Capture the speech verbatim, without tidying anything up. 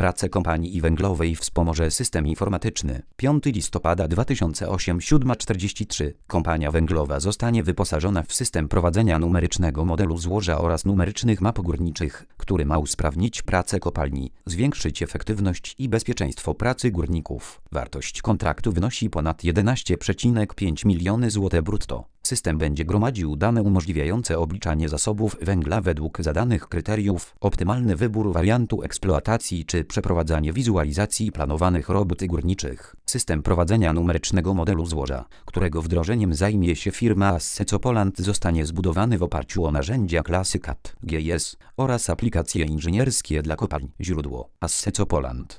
pracę kompanii węglowej wspomoże system informatyczny. piątego listopada dwa tysiące ósmego, siódma czterdzieści trzy. Kompania węglowa zostanie wyposażona w system prowadzenia numerycznego modelu złoża oraz numerycznych map górniczych, który ma usprawnić pracę kopalni, zwiększyć efektywność i bezpieczeństwo pracy górników. Wartość kontraktu wynosi ponad jedenaście przecinek pięć miliony złotych brutto. System będzie gromadził dane umożliwiające obliczanie zasobów węgla według zadanych kryteriów, optymalny wybór wariantu eksploatacji czy przeprowadzanie wizualizacji planowanych robót górniczych. System prowadzenia numerycznego modelu złoża, którego wdrożeniem zajmie się firma Asseco Poland, zostanie zbudowany w oparciu o narzędzia klasy C A D, G I S oraz aplikacje inżynierskie dla kopalń. Źródło: Asseco Poland.